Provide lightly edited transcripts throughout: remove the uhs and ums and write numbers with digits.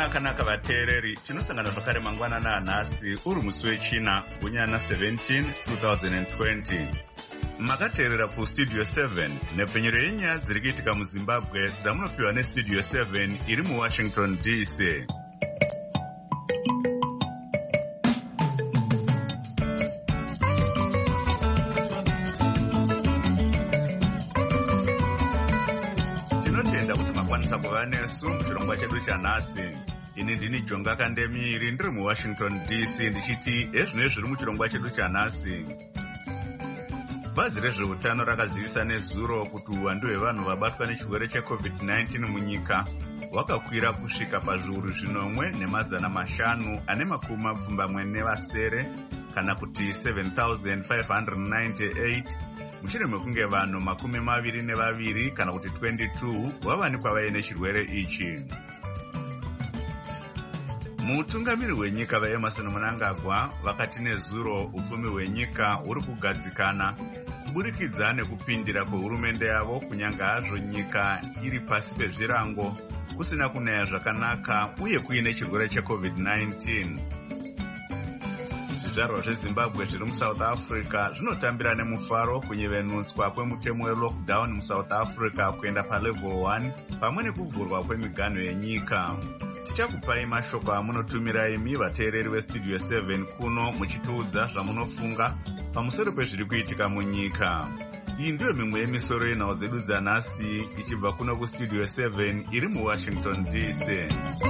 akanaka vateereri, tinosangana zvakare mangwanana anhasi uri musi wechina gunyana 17 2020. Makateerera kustudio 7 nepfenyero yenyaya dziri kuitika muzimbabwe dzamunopiwa nestudio 7 iri muwashington dc. Tinotenda kuti makwanisa kuva nesu muchirongwa chedu chanhasi. Ini ndini Jonga Kandemiri ndiri muwashington dc ndichiti ezvino zviri muchirongwa chedu chanhasi. Bazi rezveutano rakazivisa nezuro kuti uwandu hwevanhu vabatwa nechirwere cheCovid-19 munyika hwakakwira kusvika pazviuru 1,500 ane makumi mapfumbamwe nevasere kana kuti 7,598 mushure mekunge vanhu 22 kana kuti 22 vavanikwa vaine chirwere ichi. Mutungamiri hwenyika vaEmerson Mnangagwa vakati nezuro upfumi hwenyika huri kugadzikana kuburikidza nekupindira kwehurumende yavo kunyange hazvo nyika iri pasi pezvirango kusina kunaya zvakanaka uye kuine chirwere cheCovid-19. Zvizvarwa zveZimbabwe zviri muSouth Africa zvinotambira nemufaro kunyevenutswa kwemutemo welockdown muSouth Africa kuenda palevel 1 pamwe nekuvhurwa kwemiganho yenyika. Tichakupai mashoko amunotumira imi vateereri vestudio 7 kuno muchitiudza zvamunofunga pamusoro pezviri kuitika munyika. Iyi ndiyo mimwe yemisoro yenhau dzedu dzanhasi ichibva kuno kustudio 7 iri muwashington dc.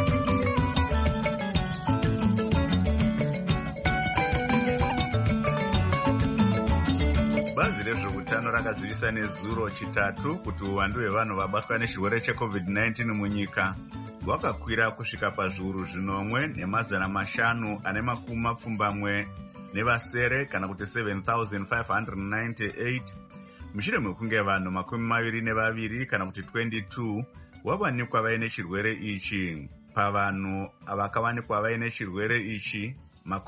Bazi rezveutano rakazivisa nezuro chitatu kuti uwandu hwevanhu vabatwa nechirwere cheCovid-19 munyika hwakakwira kusvika pazviuru 1,500 ane makumi mapfumbamwe nevasere kana kuti 7,598 mushure mekunge vanhu 22 kana kuti 22 vavanikwa vaine chirwere ichi. Pavanhu vakawanikwa vaine chirwere ichi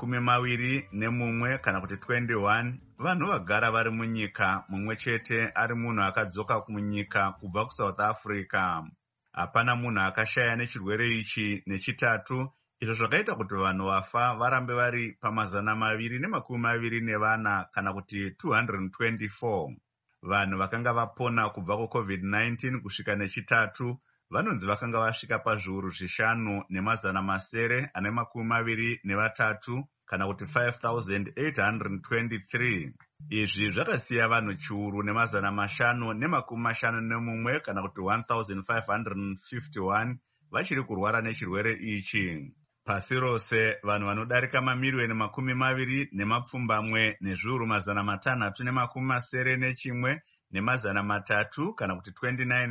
21 kana kuti 21 vanhu vagara vari munyika, mumwe chete ari munhu akadzoka munyika kubva kuSouth Africa. Hapana munhu akashaya nechirwere ichi nechitatu, izvo zvakaita kuti vanhu vafa varambe vari pa224 kana kuti 224. Vanhu vakanga vapona kubva kuCovid-19 kusvika nechitatu vanonzi vakanga vasvika pazviuru 5,723 kana kuti 5,823. Izvi zvakasiya vanhu chiuru 551 kana kuti 1,551 vachiri kurwara nechirwere ichi. Pasi rose vanhu vanodarika mamiliyoni 20 nezviuru 681,300 kana kuti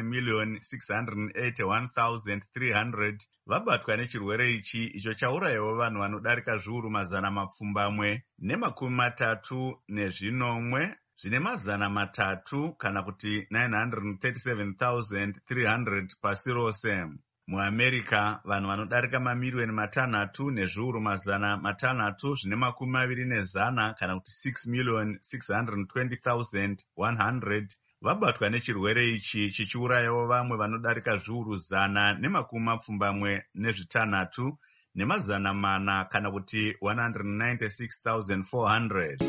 29,681,300 vabatwa nechirwere ichi, icho chaurayawo vanhu vanodarika zviuru 330 zvine 300 kana kuti 937,300 pasi rose. MuAmerica vanhu vanodarika mamiliyoni 3 nezviuru 500 zvine 20 kana kuti 6,620,100 vabatwa nechirwere ichi, chichiurayawo vamwe vanodarika zviuru 176 ne400 kana kuti 196,400.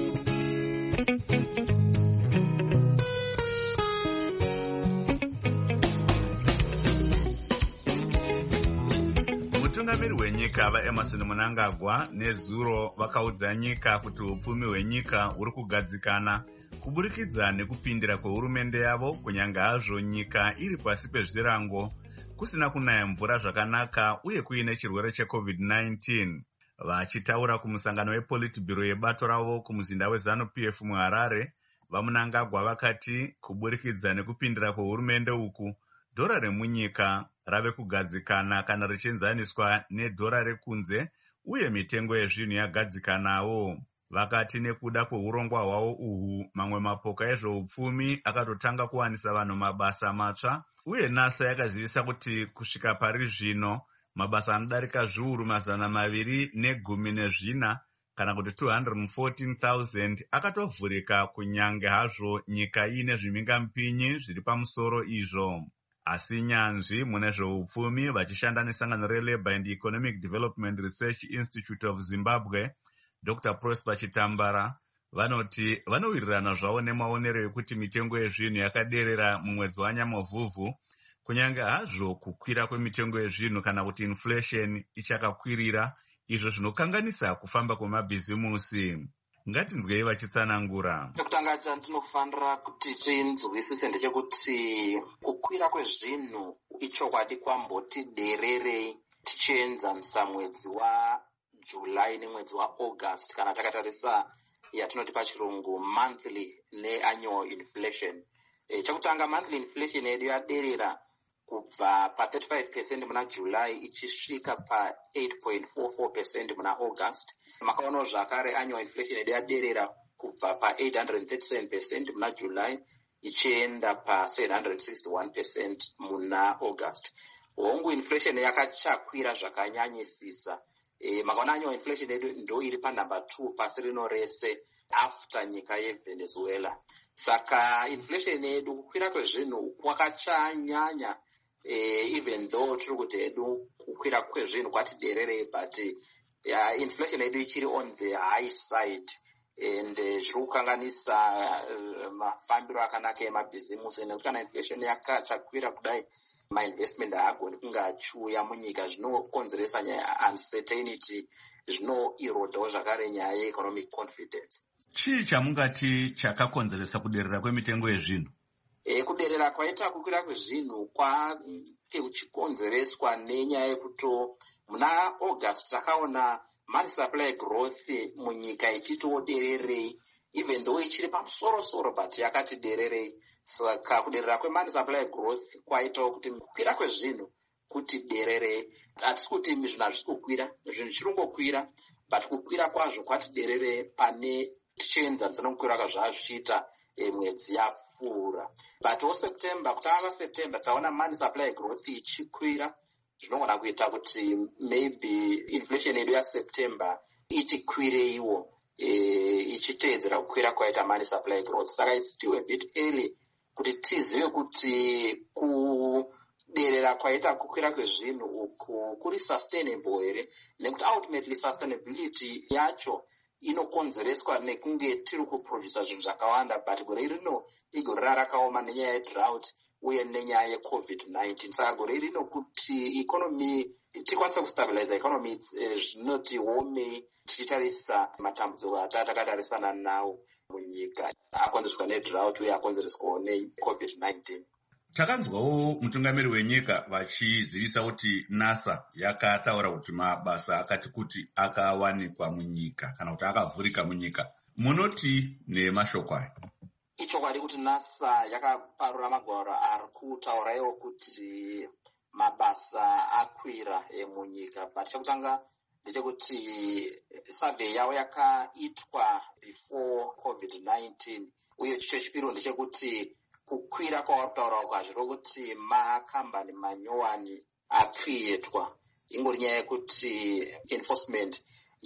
Mutungamiri hwenyika vaEmerson Mnangagwa nezuro vakaudza nyika kuti upfumi hwenyika huri kugadzikana kuburikidza nekupindira kwehurumende yavo kunyange hazvo nyika iri pasi pezvirango kusina kunaya mvura zvakanaka uye kuine chirwere cheCovid-19. Vachitaura kumusangano wePolitburo yebato ravo kumuzinda weZANU-PF muHarare, vaMnangagwa vakati kuburikidza nekupindira kwehurumende uku dhora remunyika rave kugadzikana kana richienzaniswa nedhora rekunze uye mitengo yezvinhu yagadzikanawo. Vakati nekuda kweurongwa hwavo uhu mamwe mapoka ezveupfumi akatotanga kuwanisa vanhu mabasa matsva uye NASA yakazivisa kuti kusvika pari zvino mabasa anodarika zviuru 214 kana kuti 214,000 akatovhurika kunyange hazvo nyika iine zvimhingamupinyi zviri pamusoro izvo. asi nyanzvi mune zveupfumi vachishanda nesangano reLabour and Economic Development Research Institute of Zimbabwe, Dr. Prosper Chitambara, vanoti vanowirirana zvavo nemaonero ekuti mitengo yezvinhu yakaderera mumwedzi waNyamavhuvhu, kunyange hazvo kukwira kwemitengo yezvinhu kana kuti inflation ichakakwirira, izvo zvinokanganisa kufamba kwemabhizimusi. Ngatinzwei vachitsanangura. Chekutanga chandinofanira kuti tinzwisise ndechekuti kukwira kwezvinhu ichokwadi kwamboti dererei tichienzanisa mwedzi waJuly nemwedzi waAugust kana takatarisa yatinoti pachirungu monthly neannual inflation. Chekutanga monthly inflation yedu yaderera kubva pa 35% muna July ichisvika pa 8.44% muna August. Makaona zvakare annual inflation yedu yaderera kubva pa 837% muna July ichienda pa 761% muna August. Hongu inflation yakachakwira zvakanyanyisisa. Makaona annual inflation yedu ndo iri pa number 2 pasi rino rese after nyika yeVenezuela. Saka inflation yedu kukwira kwezvinhu kwakachanyanya, even though tiri kuti hedu kukwira kwezvinhu kwati dererei, but inflation yedu ichiri on the high side, and zviri kukanganisa mafambiro akanaka emabhizimusi. Nekuti kana inflation yakachakwira kudai, mainvestment haagoni kunge achiuya munyika, zvinokonzeresa nyaya uncertainty, zvinoirodawo zvakare nyaya yeeconomic confidence. Chii chamungati chakakonzeresa kuderera kwemitengo yezvinhu? Kuderera kwaita kukwira kwezvinhu kwake kuchikonzereswa nenyaya yekuti muna August takaona money supply growth munyika ichitiwo dererei, even though ichiri pamusoro-soro but yakati dererei. Saka kuderera kwemoney supply growth kwaitawo kuti kukwira kwezvinhu kuti dererei. Hatisi kuti zvinhu hazvisi kukwira, zvinhu zvichiri kungokwira, but kukwira kwazvo kwati dererei pane tichienzanisa nokukwira kwazvazvichiita mwedzi yapfuura. But September, kutanga kwaSeptember taona money supply growth ichikwira, zvinogona kuita kuti maybe inflation yedu yaSeptember ichikwireiwo ichiteedzera kukwira kwaita money supply growth. Saka it's still a bit early kuti tizive kuti kuderera kwaita kukwira kwezvinhu uku kuri sustainable here, nekuti ultimately sustainability yacho inokonzereswa nekunge tiri kuprodusa zvinhu zvakawanda, but gore rino igore rakaoma nenyaya yedrought uye nenyaya yeCovid-19. Saka gore rino kuti economy tikwanise kustabilize economy zvinoti homei tichitarisa matambudziko atakatarisana nawo munyika akonzereswa nedrought uye akonzereswawo neCovid-19. Takanzwawo mutungamiri wenyika vachizivisa kuti NASA yakataura kuti mabasa akati kuti akawanikwa munyika kana kuti akavhurika munyika. Munoti nemashoko aya? Ichokwadi kuti NASA yakaparura magwaro ari kutauraiwo kuti mabasa akwira munyika, but chekutanga ndechekuti survey yavo yakaitwa before COVID-19, uye chicho chipiri ndechekuti kukwira kwavari kutaura kwazviro kuti makambani manyowani acreatwa, ingori nyaya yekuti enforcement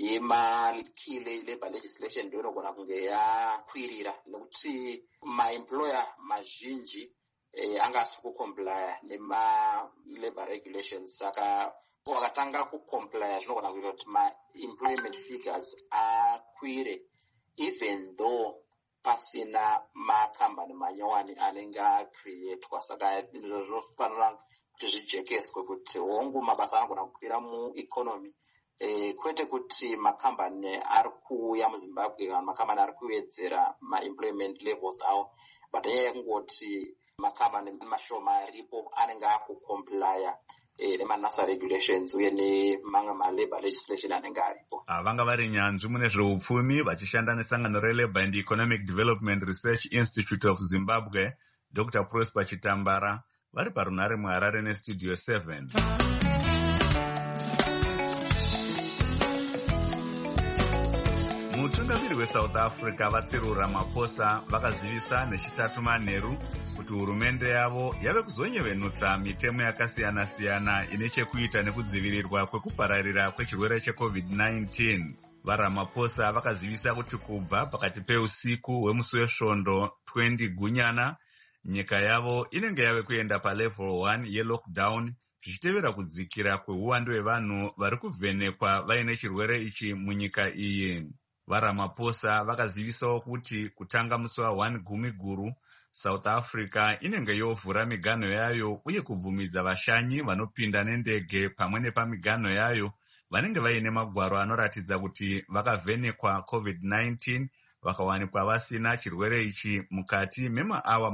yemakey labor legislation ndio inogona kunge yakwirira, nekuti maemployer mazhinji anga asiri kucomplya nema-labor regulations. Saka wakatanga kucomplya zvinogona kuita kuti ma-employment figures akwire, even though pasina makambani manyowani anenge acreatwa. Saka zvinofanira kuti zvijekeswe kuti hongu mabasa anogona kukwira mueconomy, kwete kuti makambani ari kuuya muZimbabwe kana makambani ari kuwedzera ma-employment levels avo, but nyaya yekungoti makambani mashoma aripo anenge akucomplya nemanasa regulations uye nemamwe malabor legislation anenge aripo. Vanga vari nyanzvi mune zveupfumi vachishanda nesangano reLabour and Economic Development Research Institute of Zimbabwe, Dr. Prosper Chitambara, vari parunhare muHarare neStudio 7. Mutungamiri weSouth Africa Cyril Ramaphosa vakazivisa nechitatu manheru kuti hurumende yavo yave kuzonyevenutsa mitemo yakasiyana-siyana ine chekuita nekudzivirirwa kwekupararira kwechirwere cheCovid-19. VaRamaphosa vakazivisa kuti kubva pakati peusiku hwemusi wesvondo 20 Gunyana nyika yavo inenge yave kuenda palevel 1 yelockdown, zvichitevera kudzikira kweuwandu hwevanhu vari kuvhenekwa vaine chirwere ichi munyika iyi. VaRamaphosa vakazivisawo kuti kutanga musi wa1 Gumiguru, South Africa inenge yovhura miganho yayo uye kubvumidza vashanyi vanopinda nendege pamwe nepamiganho yayo vanenge vaine magwaro anoratidza kuti vakavhenekwa COVID-19 vakawanikwa vasina chirwere ichi mukati memaawa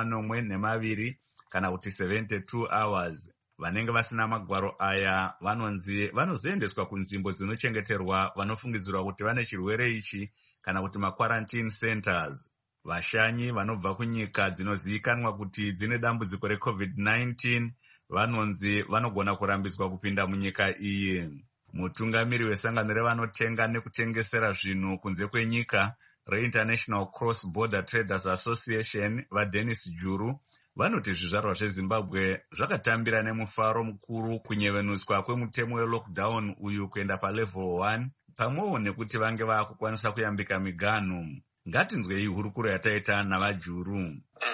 42 kana kuti 72 hours. Vanenge vasina magwaro aya vanonzi vanozoendeswa kunzvimbo dzinochengeterwa vanofungidzirwa kuti vane chirwere ichi kana kuti quarantine centers. Vashanyi vanobva kunyika dzinozivikanwa kuti dzine dambudziko reCovid-19 vanonzi vanogona kurambiswa kupinda munyika iyi. Mutungamiri wesangano revanotenga nekutengesera zvinhu kunze kwenyika reInternational Cross Border Traders Association vaDennis Juru vanoti zvizvarwa zveZimbabwe zvakatambira nemufaro mukuru kunyevenuswa kwemutemo welockdown uyu kuenda palevel 1 pamwewo nekuti vange vaakukwanisa kuyambika miganho. Ngatinzwei hurukuro yataita navaJuru.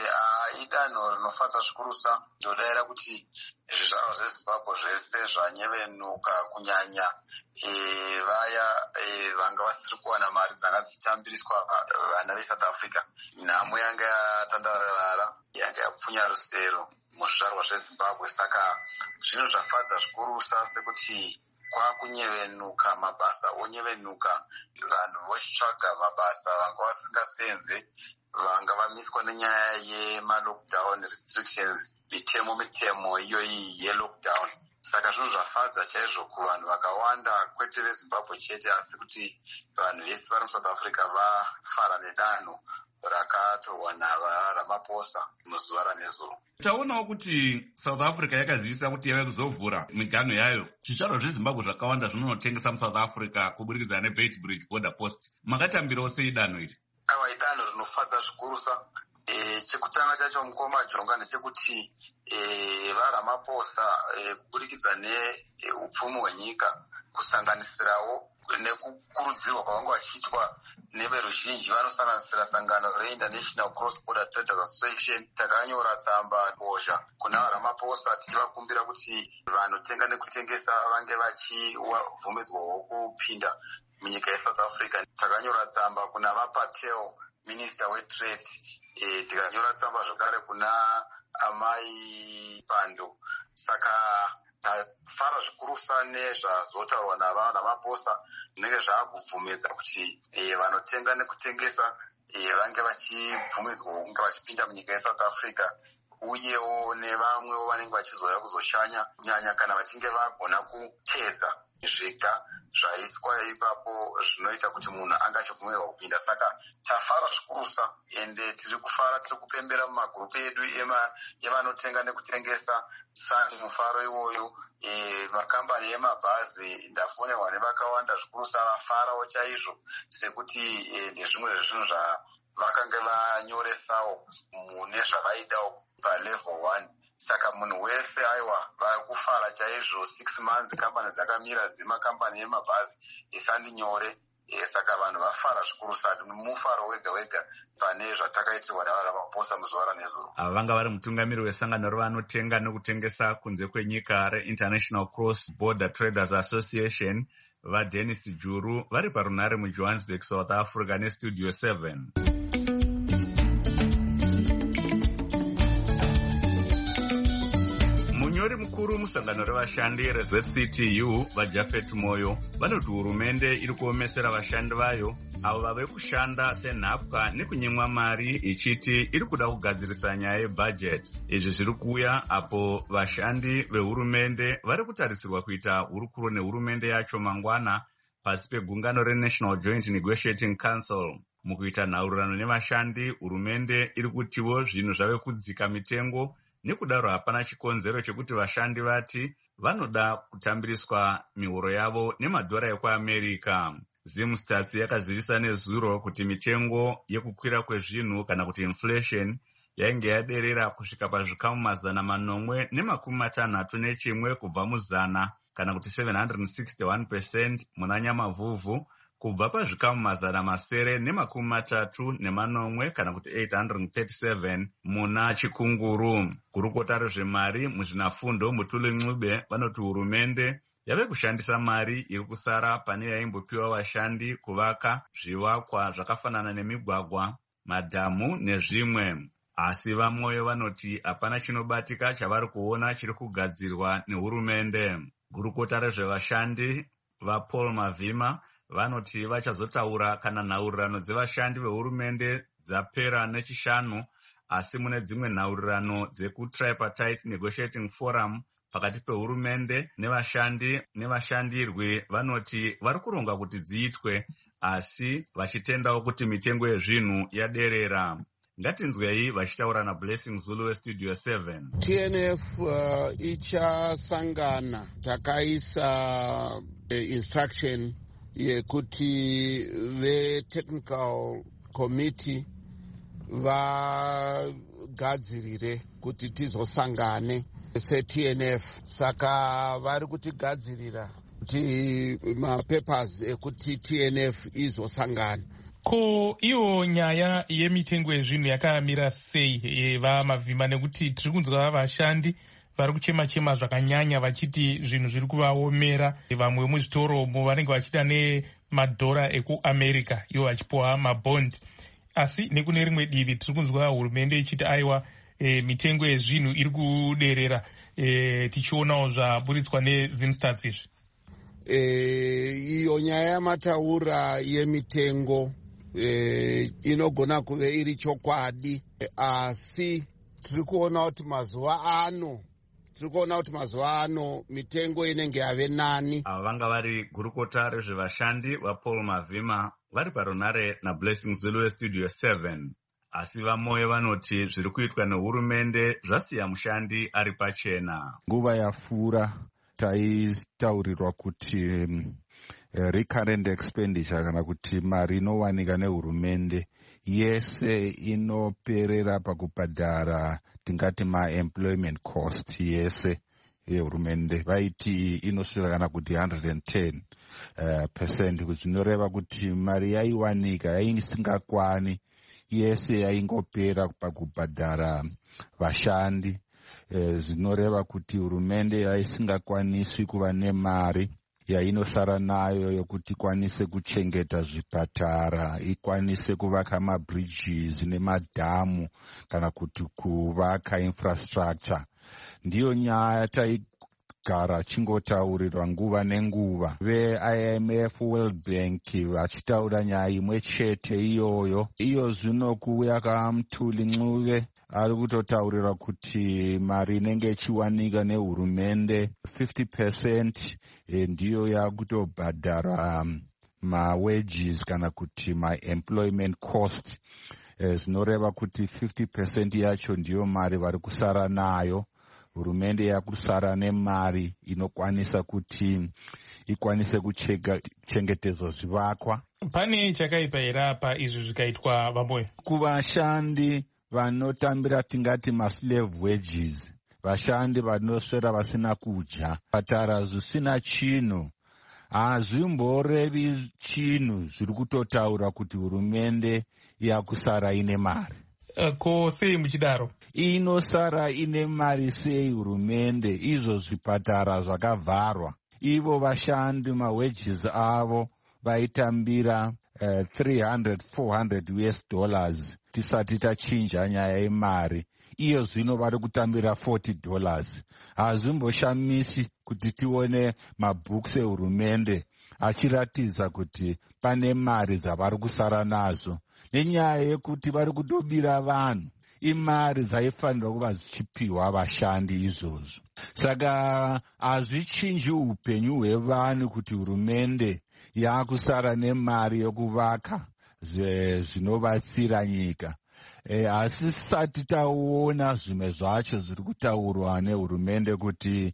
Idanho rinofadza zvikurusa. Ndodayira kuti zvizvarwa zveZimbabwe zvese zvanyevenuka kunyanya vaya vanga vasiri kuwana mari dzanga dzichitambiriswa vana veSouth Africa. Nhamo yanga yatandarara, yanga yapfunya rusero muzvizvarwa zveZimbabwe. Saka zvinhu zvafadza zvikurusa sekuti kwakunyevenuka, mabasa onyevenuka, vanhu vochitsvaga mabasa vanga vasingasenze, vanga vamiswa nenyaya yemalockdown restrictions, mitemo iyoyi yelockdown. Saka zvinhu zvafadza chaizvo kuvanhu vakawanda, kwete veZimbabwe chete asi kuti vanhu vese vari muSouth Africa vafara nedanho rakatorwa navaRamaphosa muzuva ranezuro. Taonawo kuti South Africa yakazivisa kuti yave kuzovhura miganho yayo. Zvizvarwa zveZimbabwe zvakawanda zvinonotengesa muSouth Africa kuburikidza neBeitbridge border post. Makatambirawo sei danho iri? Aiwa, idanho rinofadza zvikurusa. Chekutanga chacho mukoma jonga ndechekuti vaRamaphosa kuburikidza neupfumi hwenyika kusanganisirawo nekukurudzirwa kwavanga vachiitwa neveruzhinji vanosanganisira sangano reInternational Cross Border Traders Association, takanyora tsamba bosha kuna vaRamaphosa tichivakumbira kuti vanotenga nekutengesa vange vachibvumidzwawo kupinda munyika yeSouth Africa. Takanyora tsamba kuna vaPatel, Minister weTrade, tikanyora tsamba zvakare kuna amai Pando. Saka tafara zvikurusa nezvazotaurwa naVaRamaphosa zvinenge zvaakubvumidza kuti vanotenga nekutengesa vange vachibvumidzwa kunge vachipinda munyika yeSouth Africa, uyewo nevamwewo vanenge vachizouya kuzoshanya kunyanya kana vachinge vagona kutedza zviga zvaiswa ipapo zvinoita kuti munhu anga achibvumirwa kupinda. Saka tafara zvikurusa ende tiri kufara, tiri kupembera mumagurupu edu evanotenga nekutengesa. Sandi mufaro iwoyo makambani emabhazi ndafonerwa nevakawanda zvikurusa vafarawo chaizvo sekuti ndezvimwe zvezvinhu zvavakanga vanyoresawo mune zvavaidawo palevel 1. Saka munhu wese aiwa vakufara chaizvo. 6 months kambani dzakamira dzimakambani emabhazi isandi nyore. Saka vanhu vafara zvikuru sati mufaro wega wega pane zvatakaitirwa navaRamaphosa muzuva ranezuro. Ava vanga vari mutungamiri wesangano revanotenga nekutengesa kunze kwenyika reInternational Cross Border Traders Association vaDennis Juru vari parunare muJohannesburg, South Africa neStudio 7. Munyori mukuru musangano revashandi reZCTU vaJafet Moyo vanoti hurumende iri kuomesera vashandi vayo avo vave kushanda senhapwa nekunyimwa mari ichiti iri kuda kugadzirisa nyaya yebhajeti. Izvi zviri kuuya apo vashandi vehurumende vari kutarisirwa kuita hurukuro nehurumende yacho mangwana pasi pegungano reNational Joint Negotiating Council. Mukuita nhaurirano nevashandi, hurumende iri kutiwo zvinhu zvave kudzika mitengo, nekudaro hapana chikonzero chekuti vashandi vati vanoda kutambiriswa mihoro yavo nemadhora ekuAmerica. Zimstats yakazivisa nezuro kuti mitengo yekukwira kwezvinhu kana kuti inflation yainge yaderera kusvika pazvikamu 461 kubva muzana kana kuti 761% muna Nyamavhuvhu kubva pazvikamu 330 kana kuti 837 muna Chikunguru. Gurukota rezvemari muzvinafundo Mutuli Ncube vanoti hurumende yave kushandisa mari iri kusara pane yaimbopiwa vashandi kuvaka zvivakwa zvakafanana nemigwagwa, madhamu nezvimwe. Asi vamweyo vanoti hapana chinobatika chavari kuona chiri kugadzirwa nehurumende. Gurukota rezvevashandi vaPaul Mavhima vanoti vachazotaura kana nhaurirano dzevashandi vehurumende dzapera nechishanu, asi mune dzimwe nhaurirano dzekuTripartite Negotiating Forum pakati pehurumende nevashandirwi vanoti vari kuronga kuti dziitwe, asi vachitendawo kuti mitengo yezvinhu yaderera. Ngatinzwei vachitaura naBlessing Zulu weStudio 7. TNF ichasangana, takaisa instruction yekuti ve-technical committee vagadzirire kuti tizosangane se-TNF. Saka vari kutigadzirira kuti mapapers ekuti TNF izosangana. Ko iyo nyaya yemitengo yezvinhu yakamira sei vaMavhima, nekuti tiri kunzwa vashandi vari kuchema-chema zvakanyanya vachiti zvinhu zviri kuvaomera. Vamwe vemuzvitoro vanenge vachida nemadhora ekuAmerica ivo vachipowa mabhondi. Asi nekune rimwe divi tiri kunzwa hurumende ichiti aiwa mitengo yezvinhu iri kuderera, tichionawo zvaburitswa neZimstats izvi. Iyo nyaya yamataura yemitengo inogona kuve iri chokwadi, asi tiri kuona kuti mazuva ano mitengo inenge yave nani. Ava vanga vari gurukota rezvevashandi vaPaul Mavhima vari parunare naBlessing Zulu weStudio 7. Asi vamweyo vanoti zviri kuitwa nehurumende zvasiya mushandi ari pachena. Nguva yapfuura taitaurirwa kuti recurrent expenditure kana kuti mari inowanika nehurumende yese inoperera pakubhadhara tingati ma-employment cost yese yehurumende. Vaiti inosvika kana kuti 110%, zvinoreva kuti mari yaiwanika yaisingakwane yese yaingopera pakubhadhara vashandi. Zvinoreva kuti hurumende yaisingakwanisi kuva nemari yainosara nayo yokuti ikwanise kuchengeta zvipatara, ikwanise kuvaka mabridges nemadhamu kana kuti kuvaka infrastructure. Ndiyo nyaya taigara chingotaurirwa nguva nenguva. Ve-IMF, World Bank vachitaura nyaya imwe chete iyoyo. Iyo zvino kuuya kaMutuli Ncube ari kutotaurirwa kuti mari inenge ichiwanika nehurumende 50% ndiyo yakutobhadhara ma-wages kana kuti ma-employment cost. Zvinoreva kuti 50% yacho ndiyo mari vari kusara nayo. Hurumende yakusara nemari inokwanisa kuti ikwanise kuchengetedzwa zvivakwa. Pane chakaipa here apa izvi zvikaitwa vamwe? Kuvashandi vanotambira tingati maslave wages, vashandi vanoswera vasina kudya, patara zvisina chinhu, hazvimborevi chinhu zviri kutotaura kuti hurumende yakusara ine mari. Ko sei muchidaro? Inosara ine mari sei hurumende? Izvo zvipatara zvakavharwa, ivo vashandi mawages avo vaitambira $300-400 US tisati tachinja nyaya yemari. Iyo zvino vari kutambira $40. Hazvimboshamisi kuti tione mabhuks ehurumende achiratidza kuti pane mari dzavari kusara nazo, nenyaya yekuti vari kutobira vanhu. Imari dzaifanirwa kuva dzichipiwa vashandi izvozvo. Saka hazvichinji upenyu hwevanhu kuti hurumende yakusara nemari yokuvaka zvinobatsira nyika. Asi sati taona zvimwe zvacho zviri kutaurwa nehurumende kuti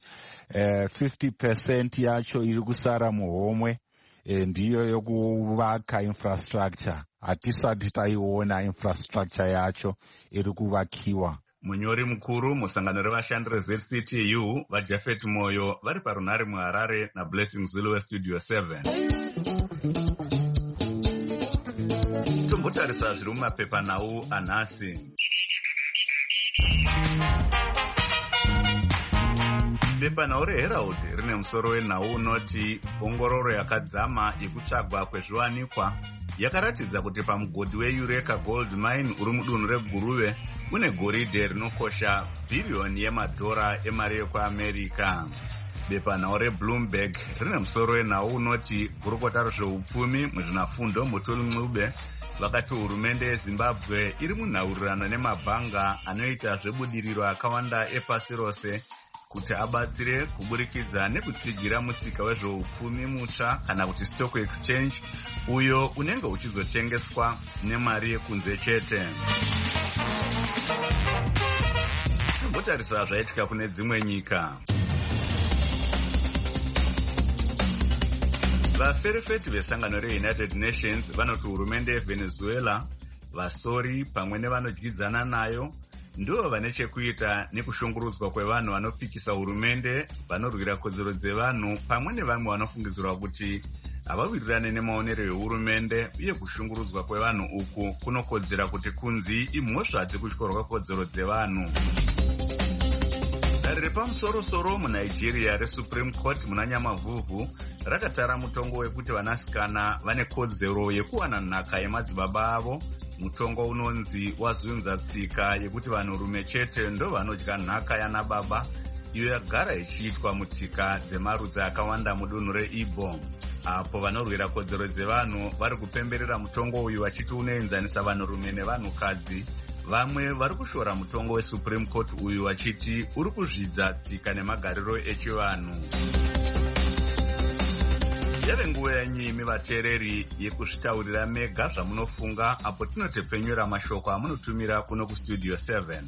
50% yacho iri kusara muhomwe ndiyo yokuvaka infrastructure. Hatisati taiona infrastructure yacho iri kuvakiwa. Munyori mukuru musangano revashandi reZCTU vaJafet Moyo vari parunare muHarare naBlessing Zulu weStudio 7. Timbotarisa zviri mumapepanhau anhasi. Pepanhau reHerald rine musoro wenhau unoti ongororo yakadzama yekutsvagwa kwezviwanikwa yakaratidza kuti pamugodhi weEureka Gold Mine uri mudunhu reGuruve une goridhe rinokosha bhiriyoni yemadhora emari yekuAmerica. Bepanhau reBloomberg rine musoro wenhau unoti gurukota rezveupfumi muzvinafundo Mutulu Ncube vakati hurumende yeZimbabwe iri munhaurirano nemabhanga anoita zvebudiriro akawanda epasi rose kuti abatsire kuburikidza nekutsigira musika wezveupfumi mutsva kana kuti stock exchange uyo unenge uchizotengeswa nemari yekunze chete. Timbotarisa zvaitika kune dzimwe nyika. Vaferefeti vesangano reUnited Nations vanoti hurumende yeVenezuela, vasori pamwe nevanodyidzana nayo ndivo vane chekuita nekushungurudzwa kwevanhu vanopikisa hurumende, vanorwira kodzero dzevanhu pamwe nevamwe vanofungidzirwa kuti havawirirane nemaonero ehurumende, uye kushungurudzwa kwevanhu uku kunokodzera kuti kunzi imhosva dzekutyorwa kodzero dzevanhu. Dare repamusoro-soro muNigeria reSupreme Court muna Nyamavhuvhu rakatara mutongo wekuti vanasikana vane kodzero yekuwana nhaka yemadzibaba avo. Mutongo unonzi wazunza tsika yekuti vanhurume chete ndo vanodya nhaka yana baba, iyo yagara ichiitwa mutsika dzemarudzi akawanda mudunhu reIgbo. Apo vanorwira kodzero dzevanhu vari kupemberera mutongo uyu vachiti unoenzanisa vanhurume nevanhukadzi. Vamwe vari kushora mutongo weSupreme Court uyu vachiti uri kuzvidza tsika nemagariro echivanhu. Yave nguva yanyimi vateereri yekuzvitaurira mega zvamunofunga apo tinotepfenyura mashoko amunotumira kuno kustudio 7.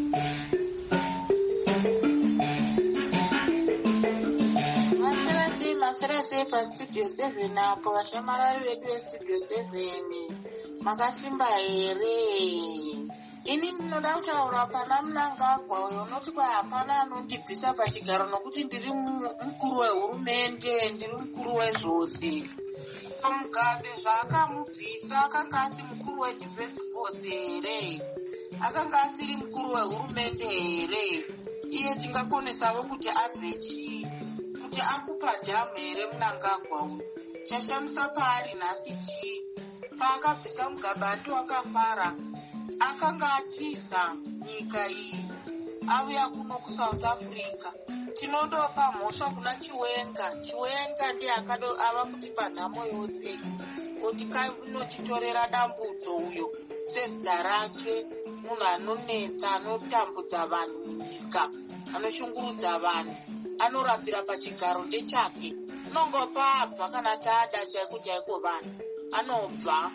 Masirasi pastudio 7 apo vashamarari vedu vestudio 7 makasimba here? Ini ndinoda kutaura pana Mnangagwa uyo unoti kwa hapana anondibvisa pachigaro nokuti ndiri mukuru wehurumende, ndiri mukuru wezvose. Mugabe zvaakamubvisa akanga asi mukuru weDefense Force here? Akanga asiri mukuru wehurumende here? Iye tingakonesavo kuti abve chii? Kuti akupa jamu here Mnangagwa uyu? Chashamisa paari nhasi chii? Paakabvisa Mugabe ati akafara. Akanga atiza nyika iyi auya kuno kuSouth Africa. Tinodopa mhosva kuna Chiwenga ndiye ava kutipa nhamo yose kuti kainotitorera dambudzo uyo sezida rake, munhu anonetsa, anotambudza vanhu munyika, anoshungurudza vanhu, anorapira pachigaro ndechake. Unongopa abva kana taada chaiko vanhu anobva.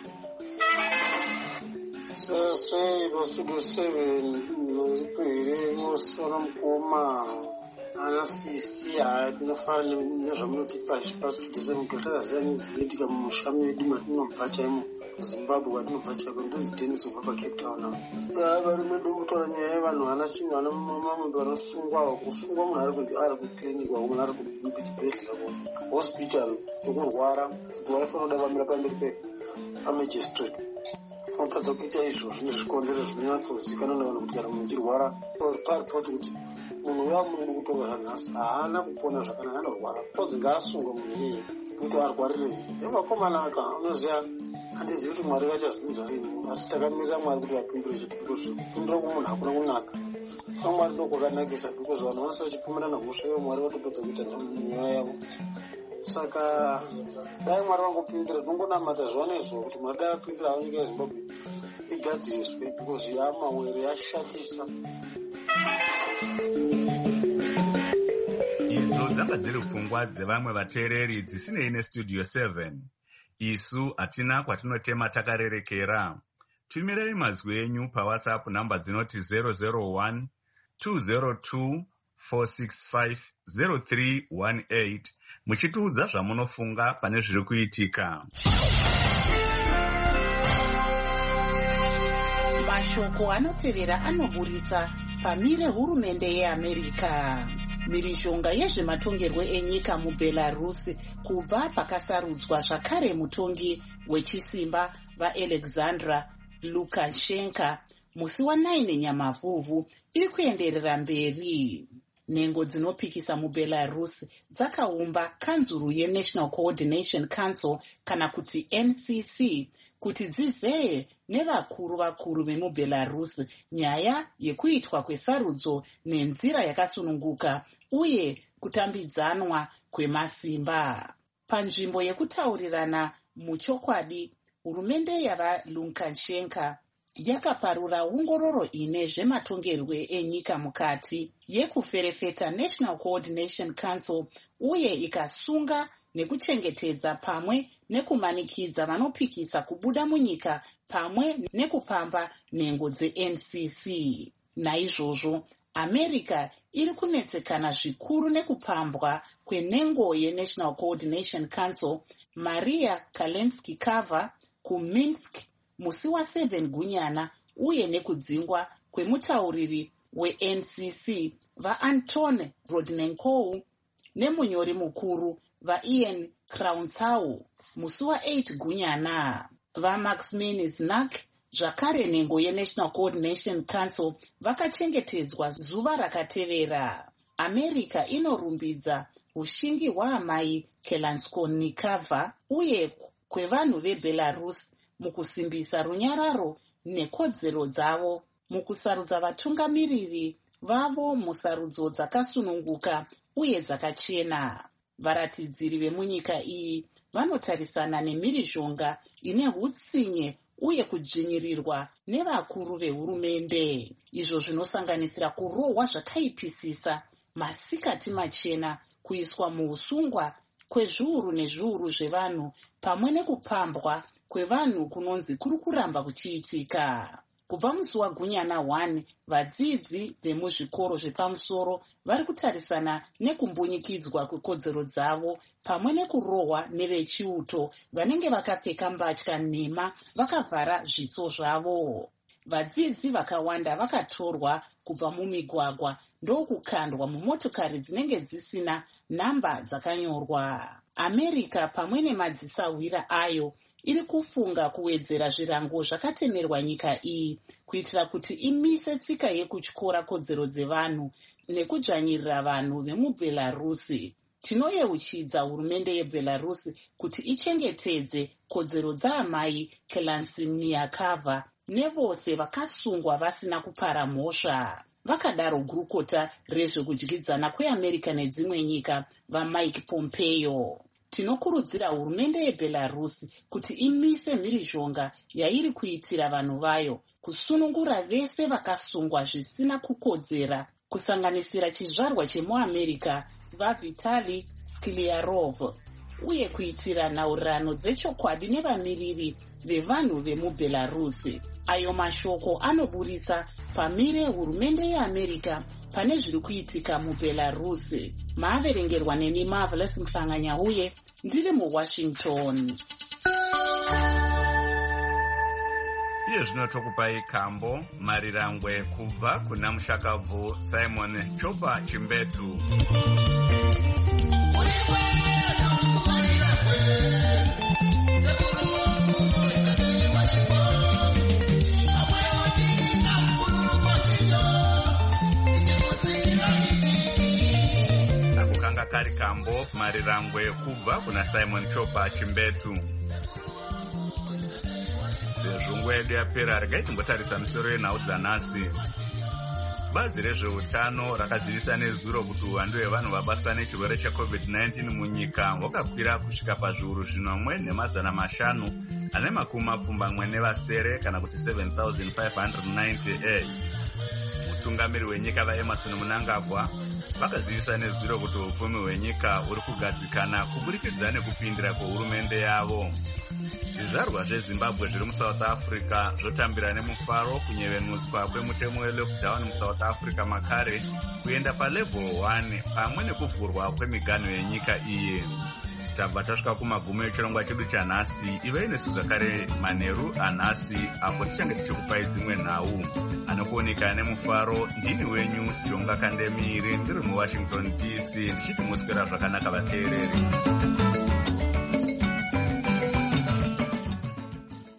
Sei pastudio 7 nozipere mosona mukoma ana sisi tinofana nezvamunoti pastudio 7 totaraziva nezvinoitika mumusha medu matinobva chaimo kuZimbabwe kwatinobva chaiko ndonzi Dennis ubva paCape Town. Varume dokutaura nyaya yevanhu vana mamwe vanosungwa kusungwa munhu ari kuclinic munhu ari kuchibhedhlera hospital chokurwara kuti waifanira kuda vamira pamberi pamagistrate. Unotadza kuita izvozvo nezvikonzero zvinonyatsozivikanwa navanhu kuti kana munhu achirwara paripoti kuti munhu uya muri kutonga zvanhasi haana kupona zvakanaka, anorwara kodzi ngaasungwa munhu iyeye kuti arwarirei. Evakomana aka unoziva handizivi kuti Mwari vachazvinza rini, asi takamirira Mwari kuti vapindure chitukozvo. Kupindura kwomunhu hakuna kunaka. Mwari ndokwakanakisa because vanhu vanosara vachipomerana hosha ivo Mwari vatopedza kuita nyaya yavo. Saka dai Mwari vangopindira tinongonamata zuva nezuva kuti Mwari dai apindira nyika yeZimbabwe igadziriswe because yamawere yashatisa. Idzo dzanga dziri pfungwa dzevamwe vateereri dzisinei nestudio 7. Isu hatina kwatinotema takarerekera. Tumirei mazwi enyu paWhatsApp namba dzinoti 001 202 465 0318 muchitiudza zvamunofunga pane zviri kuitika. Mashoko anotevera anoburitsa pamire hurumende yeAmerica. Mhirizhonga yezvematongerwo enyika muBelarus kubva pakasarudzwa zvakare mutongi wechisimba vaAlexandra Lukashenko musi wa9 Nyamavhuvhu iri kuenderera mberi. Nhengo dzinopikisa muBelarus dzakaumba kanzuru yeNational Coordination Council kana kuti NCC kuti dzizeye nevakuru vemuBelarus nyaya yekuitwa kwesarudzo nenzira yakasununguka uye kutambidzanwa kwemasimba. Panzvimbo yekutaurirana muchokwadi, hurumende yavaLukashenko yakaparura ongororo ine zvematongerwe enyika mukati yekuferefeta National Coordination Council uye ikasunga nekuchengetedza pamwe nekumanikidza vanopikisa kubuda munyika pamwe nekupamba nhengo dzeNCC. Naizvozvo, America iri kunetsekana zvikuru nekupambwa kwenhengo yeNational Coordination Council Maria Kalensky-Kava kuMinsk musi wa7 Gunyana uye nekudzingwa kwemutauriri weNCC vaAnton Rodnenko nemunyori mukuru vaIan Krautsau musi wa8 Gunyana. VaMaximin Znak zvakare nhengo yeNational Coordination Council vakachengetedzwa zuva rakatevera. America inorumbidza ushingi hwaamai Kelanskonikava uye kwevanhu veBelarus mukusimbisa runyararo nekodzero dzavo mukusarudza vatungamiriri vavo musarudzo dzakasununguka uye dzakachena. Varatidziri vemunyika iyi vanotarisana nemhirizhonga ine hutsinye uye kudzvinyirirwa nevakuru vehurumende, izvo zvinosanganisira kurohwa zvakaipisisa, masikati machena, kuiswa muusungwa kwezviuru nezviuru zvevanhu pamwe nekupambwa kwevanhu kunonzi kuri kuramba kuchiitika. Kubva musi waGunyana 1, vadzidzi vemuzvikoro zvepamusoro vari kutarisana nekumbunyikidzwa kwekodzero dzavo pamwe nekurohwa nevechiuto vanenge vakapfeka mbatya nhema vakavhara zvitso zvavo. Vadzidzi vakawanda vakatorwa kubva mumigwagwa ndokukandwa mumotokari dzinenge dzisina nhamba dzakanyorwa. America pamwe nemadzisawira ayo iri kufunga kuwedzera zvirango zvakatemerwa nyika iyi kuitira kuti imise tsika yekutyora kodzero dzevanhu nekudzvanyirira vanhu vemuBelarus. Tinoyeuchidza hurumende yeBelarus kuti ichengetedze kodzero dzaamai Kelanskiakava nevose vakasungwa vasina kupara mhosva. Vakadaro gurukota rezvekudyidzana kweAmerica nedzimwe nyika vaMike Pompeo. Tinokurudzira hurumende yeBelarus kuti imise mhirizhonga yairi kuitira vanhu vayo kusunungura vese vakasungwa zvisina kukodzera, kusanganisira chizvarwa chemuAmerica vaVitali Skliarov, uye kuitira nhaurirano dzechokwadi nevamiriri vevanhu vemuBelarus. Ayo mashoko anoburitsa pamire hurumende yeAmerica pane zviri kuitika muBelarus. Maaverengerwa neni Marvelous Mhlanganya uye ndiri muWashington. Iye zvino tokupai kambo marirangwe kubva kuna mushakabvu Simon Chopa Chimbetu. Akukanga kari kambo marirangwe kubva kuna Simon Chopa Chimbetu. Sezvungu yedu yapera regai timbotarisa misoro yenhau dzanhasi. Bazi rezveutano rakazivisa nezuro kuti uwandu hwevanhu vabatwa nechirwere cheCovid-19 munyika hwakakwira kusvika pazviuru 1,500 ane makumi mapfumbamwe nevasere kana kuti 7,598. Mutungamiri wenyika vaEmerson Mnangagwa vakazivisa nezuro kuti upfumi hwenyika huri kugadzikana kuburikidza nekupindira kwehurumende yavo. Zvizvarwa zveZimbabwe zviri muSouth Africa zvotambira nemufaro kunyevenuswa kwemutemo welockdown muSouth Africa makare kuenda palevel 1 pamwe nekuvhurwa kwemiganho yenyika iyi. Tabva tasvika kumagumo echirongwa chedu chanhasi. Ivei nesu zvakare manheru anhasi apo tichange tichikupai dzimwe nhau. Anokuoneka nemufaro ndini wenyu Jonga Kandemiri ndiri muWashington DC ndichiti muswera zvakanaka vateereri.